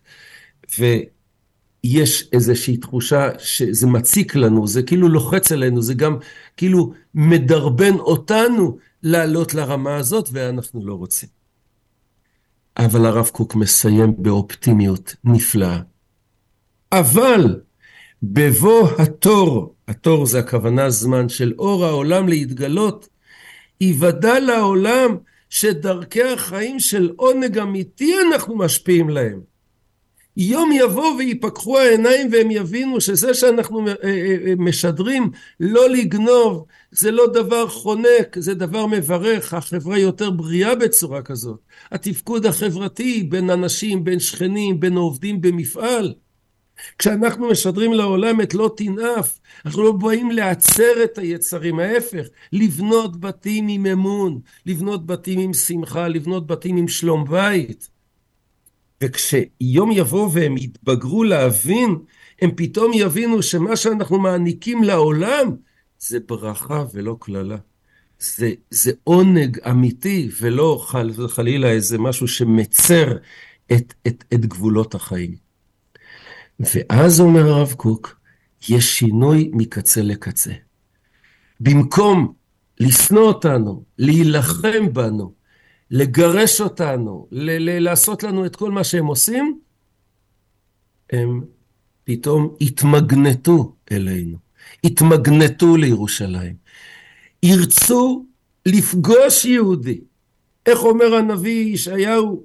H: ויש איזושהי תחושה שזה מציק לנו, זה כאילו לוחץ עלינו, זה גם כאילו מדרבן אותנו לעלות לרמה הזאת, ואנחנו לא רוצים. אבל הרב קוק מסיים באופטימיות נפלאה. אבל בבוא התור, התור זה הכוונה זמן של אור העולם להתגלות, יוודע לעולם שדרכי החיים של עונג אמיתי אנחנו משפיעים להם. יום יבוא ויפקחו העיניים והם יבינו שזה שאנחנו משדרים לא לגנוב, זה לא דבר חונק, זה דבר מברך, החברה יותר בריאה בצורה כזאת. התפקוד החברתי בין אנשים, בין שכנים, בין עובדים במפעל. כשאנחנו משדרים לעולם את לא תנאף, אנחנו לא באים לעצר את היצרים, ההפך, לבנות בתים עם אמון, לבנות בתים עם שמחה, לבנות בתים עם שלום בית. וכשיום יבוא והם יתבגרו להבין, הם פתאום יבינו שמה שאנחנו מעניקים לעולם, זה ברכה ולא כללה. זה עונג אמיתי, ולא חלילה איזה משהו שמצר את גבולות החיים. ואז אומר הרב קוק, יש שינוי מקצה לקצה. במקום לשנוא אותנו, להילחם בנו, לגרש אותנו, לעשות לנו את כל מה שהם עושים, הם פתאום התמגנטו אלינו, התמגנטו לירושלים. ירצו לפגוש יהודי. איך אומר הנביא ישעיהו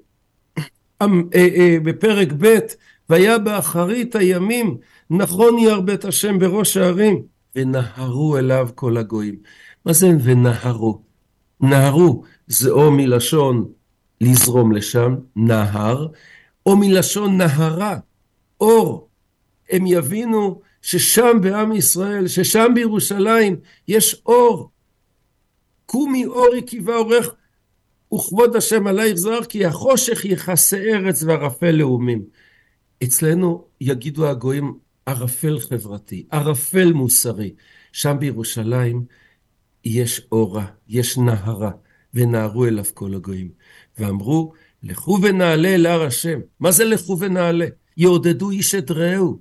H: בפרק ב', והיה באחרית הימים, נכון ירא בית השם בראש הערים, ונהרו אליו כל הגויים. מה זה ונהרו? נהרו זה או מלשון לזרום לשם, נהר, או מלשון נהרה, אור. הם יבינו ששם בעם ישראל, ששם בירושלים, יש אור. קומי אורי קיבה אורך, וכבוד השם עלייך זרח, כי החושך יכסה ארץ וערפל לאומים. אצלנו יגידו הגויים ערפל חברתי, ערפל מוסרי. שם בירושלים יש אורה, יש נהרה, ונהרו אליו כל הגויים. ואמרו, לכו ונעלה אל הר השם. מה זה לכו ונעלה? יעודדו איש את רעהו.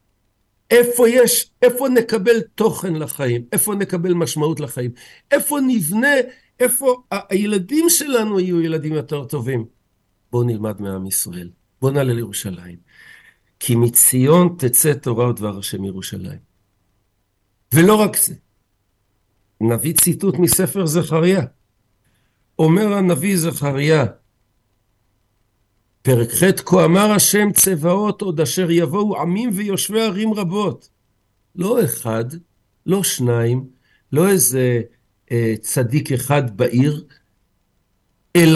H: איפה נקבל תוכן לחיים? איפה נקבל משמעות לחיים? איפה נבנה? איפה הילדים שלנו יהיו ילדים יותר טובים? בואו נלמד מעם ישראל. בואו נעלה לירושלים. כי מציון תצא תורה ודבר השם ירושלים. ולא רק זה. נביא ציטוט מספר זכריה. אומר הנביא זכריה, פרק ח', כה אמר השם צבאות עוד אשר יבואו עמים ויושבי ערים רבות. לא אחד, לא שניים, לא איזה צדיק אחד בעיר, אלא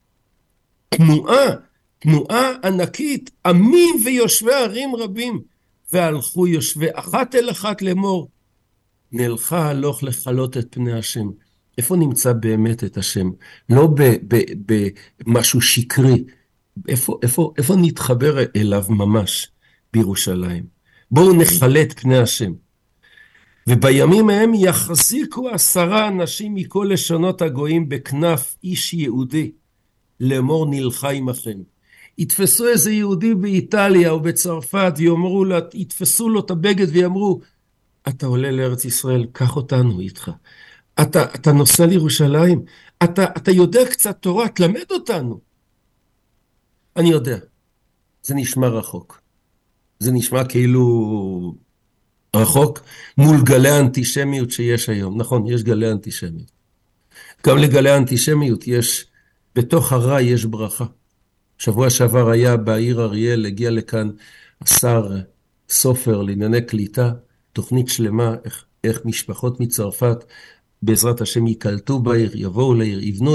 H: תנועה ענקית, עמים ויושבי ערים רבים, והלכו יושבי אחת אל אחת לאמור, נלכה הלוך לחלות את פני השם. איפה נמצא באמת את השם? לא במשהו שקרי, איפה נתחבר אליו ממש בירושלים? בואו נחלט פני השם. ובימים ההם יחזיקו 10 אנשים מכל לשונות הגויים בכנף איש יהודי, לאמור נלכה עמכם. יתפסו איזה יהודי באיטליה או בצרפת ויאמרו לו, יתפסו לו את הבגד ויאמרו, אתה עולה לארץ ישראל, קח אותנו איתך. אתה נוסע לירושלים, אתה יודע קצת תורה, תלמד אותנו. אני יודע, זה נשמע רחוק. זה נשמע כאילו רחוק מול גלי האנטישמיות שיש היום. נכון, יש גלי אנטישמיות. גם לגלי האנטישמיות יש, בתוך הרע יש ברכה. שבוע שעבר היה בעיר אריאל, הגיע לכאן השר סופר לענייני קליטה, תוכנית שלמה, איך משפחות מצרפת בעזרת השם יקלטו בעיר, יבואו לעיר, יבנו,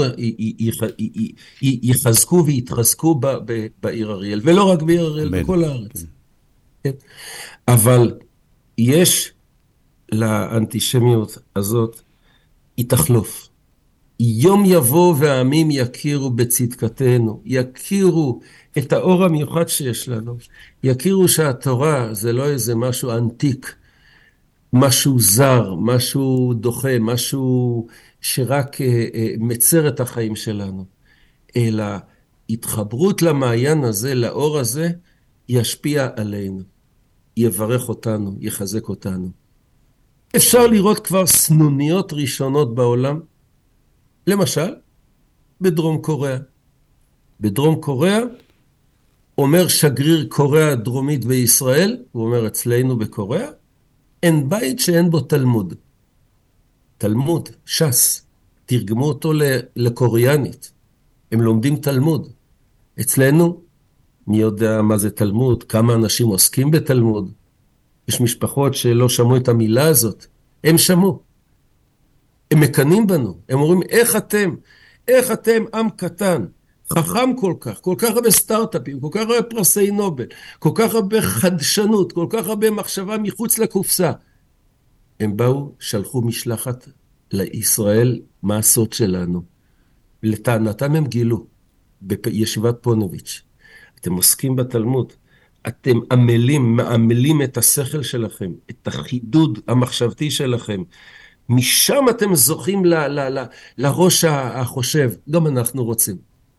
H: יחזקו ויתחזקו בעיר אריאל, ולא רק בעיר אריאל, בכל הארץ. כן. אבל יש לאנטישמיות הזאת, היא תחלוף. יום יבוא והעמים יכירו בצדקתנו, יכירו את האור המיוחד שיש לנו, יכירו שהתורה זה לא איזה משהו אנטיק, משהו זר, משהו דוחה, משהו שרק מצר את החיים שלנו, אלא התחברות למעיין הזה, לאור הזה, ישפיע עלינו, יברך אותנו, יחזק אותנו. אפשר לראות כבר סנוניות ראשונות בעולם, למשל, בדרום קוריאה. בדרום קוריאה אומר שגריר קוריאה הדרומית בישראל, הוא אומר אצלנו בקוריאה, אין בית שאין בו תלמוד. תלמוד, ש"ס, תרגמו אותו לקוריאנית. הם לומדים תלמוד. אצלנו, מי יודע מה זה תלמוד, כמה אנשים עוסקים בתלמוד. יש משפחות שלא שמעו את המילה הזאת, הם שמעו. הם מקנים בנו, הם אומרים, איך אתם עם קטן, חכם כל כך הרבה סטארט-אפים, כל כך הרבה פרסי נובל, כל כך הרבה חדשנות, כל כך הרבה מחשבה מחוץ לקופסה. הם באו, שלחו משלחת לישראל, מה הסוד שלנו. לטענתם הם גילו, בישיבת פונוביץ'. אתם עוסקים בתלמוד, אתם מעמלים את השכל שלכם, את החידוד המחשבתי שלכם, משם אתם זוכים לראש החושב, גם אנחנו רוצים.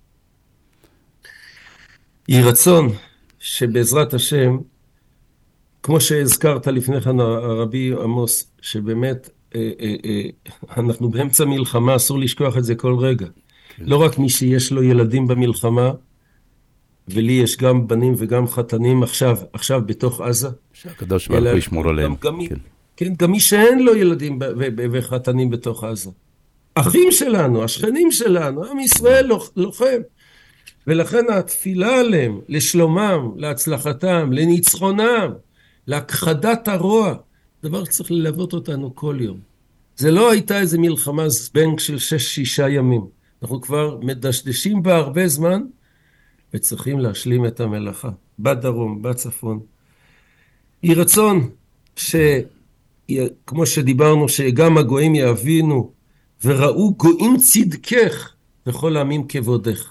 H: יהי רצון שבעזרת השם, כמו שהזכרת לפני כן הרבי עמוס, שבאמת אנחנו באמצע מלחמה, אסור לשכוח את זה כל רגע. לא רק מי שיש לו ילדים במלחמה, ולי יש גם בנים וגם חתנים עכשיו בתוך עזה.
D: שהקדוש ברוך הוא ישמור עליהם.
H: כן, גם מי שאין לו ילדים וחתנים בתוך עזה. אחים שלנו, השכנים שלנו, עם ישראל לוחם. ולכן התפילה עליהם, לשלומם, להצלחתם, לניצחונם, להכחדת הרוע, דבר שצריך ללוות אותנו כל יום. זה לא הייתה איזו מלחמה זבנג של 6-6 ימים. אנחנו כבר מדשדשים בה הרבה זמן, וצריכים להשלים את המלאכה, בדרום, בצפון. יהי רצון כמו שדיברנו, שגם הגויים יבינו, וראו גויים צדקך, וכל העמים כבודך.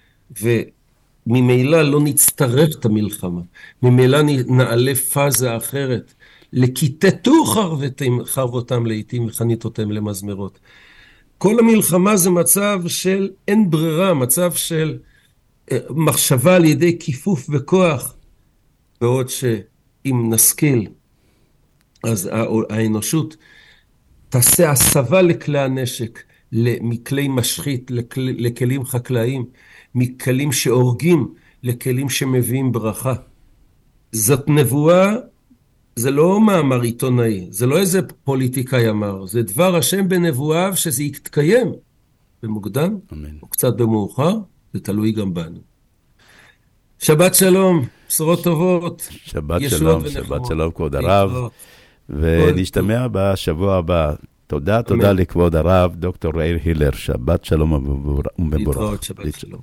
H: וממילא לא נצטרף את המלחמה, ממילא נעלה פאזה אחרת, לכיתתו חרבותם לעתים וחניתותם למזמרות. כל המלחמה זה מצב של אין ברירה, מצב של מחשבה על ידי כיפוף וכוח, בעוד שאם נשכיל, אז האנושות תעשה הסבה לכלי הנשק, מכלי משחית, לכלים חקלאיים, מכלים שהורגים, לכלים שמביאים ברכה. זאת נבואה, זה לא מאמר עיתונאי, זה לא איזה פוליטיקאי אמר, זה דבר השם בנבואיו שזה יתקיים במוקדם, או קצת במאוחר, זה תלוי גם בנו. שבת שלום, בשורות טובות.
D: שבת שלום, כבוד הרב. ונשתמע בשבוע הבא. תודה לכבוד הרב, דוקטור יאיר הילר. שבת שלום ומבורך.
H: להתראות, שבת שלום.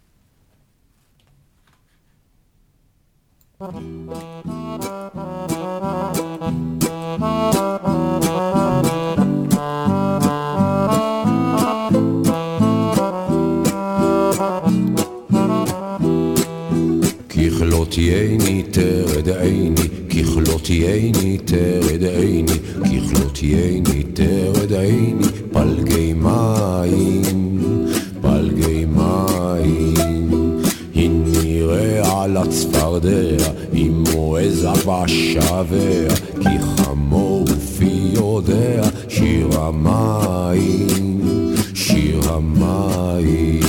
I: ככלותייני תרד עיני, ככלותייני תרד עיני, ככלותייני תרד עיני, פלגי מים, פלגי מים. הנה רע לצפרדע, אמו עזה בשבע, כי חמור פי יודע, שיר המים, שיר המים.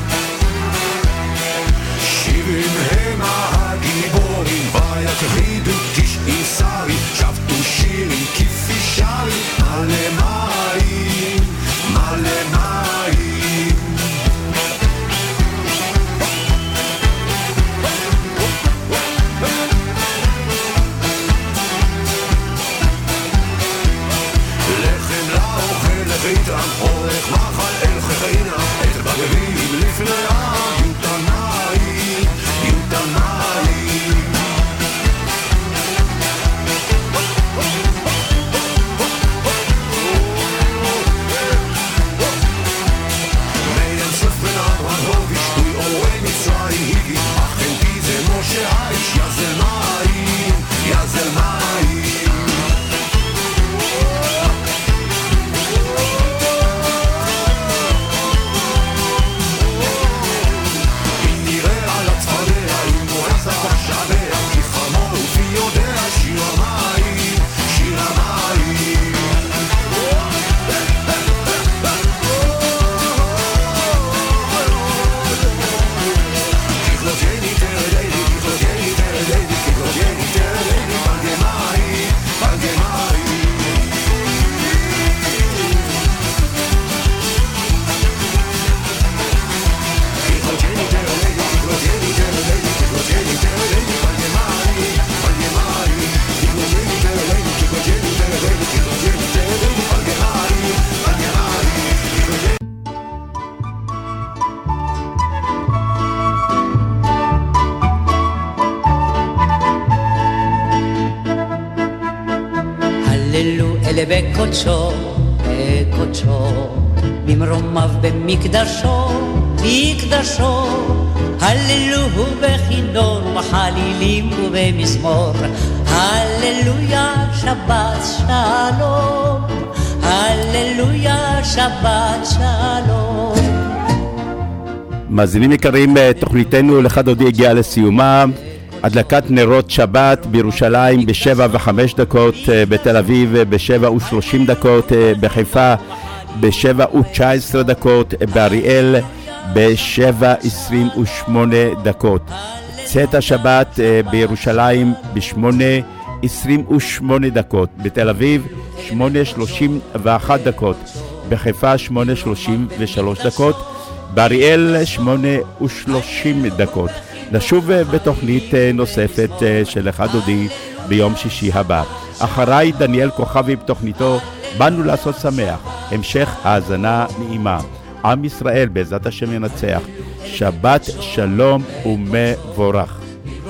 I: He
J: לבקודשו, בקודשו, במרומיו במקדשו, מקדשו, הללוהו בכינור, בחלילים ובמזמור, הללויה שבת שלום, הללויה שבת שלום.
D: מאזינים יקרים, תוכניתנו לך דודי הגיעה לסיומה. הדלקת נרות שבת בירושלים ב7:05, בתל אביב ב7:30, בחיפה ב7:19, באריאל ב7:28. צאת השבת בירושלים ב8:28, בתל אביב 8:31, בחיפה 8:33, באריאל 8:30. נשוב בתוכנית נוספת של אחד דודי ביום שישי הבא. אחריי דניאל כוכבי בתוכניתו באנו לעשות שמח. המשך האזנה נעימה. עם ישראל בעזרת השם ינצח. שבת שלום ומבורך.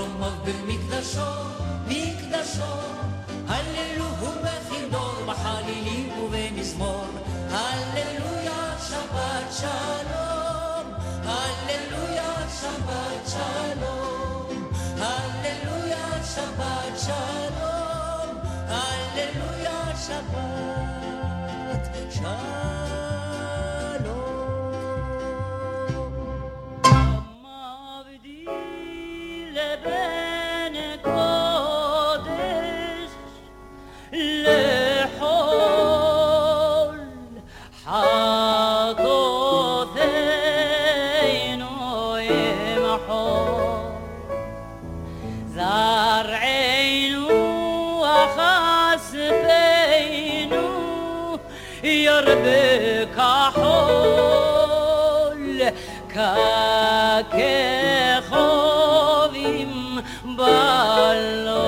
J: כחובים בלילה.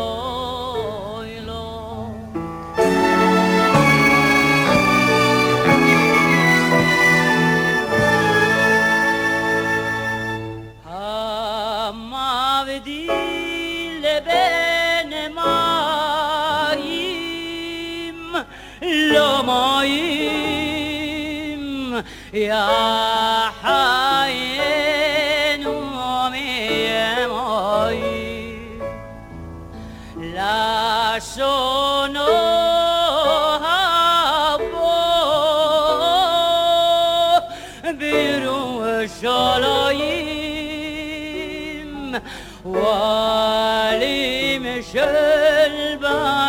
J: המבדיל בין מים לא מים יא חיינו ממים לשונו הבוא בירושלים וואלים של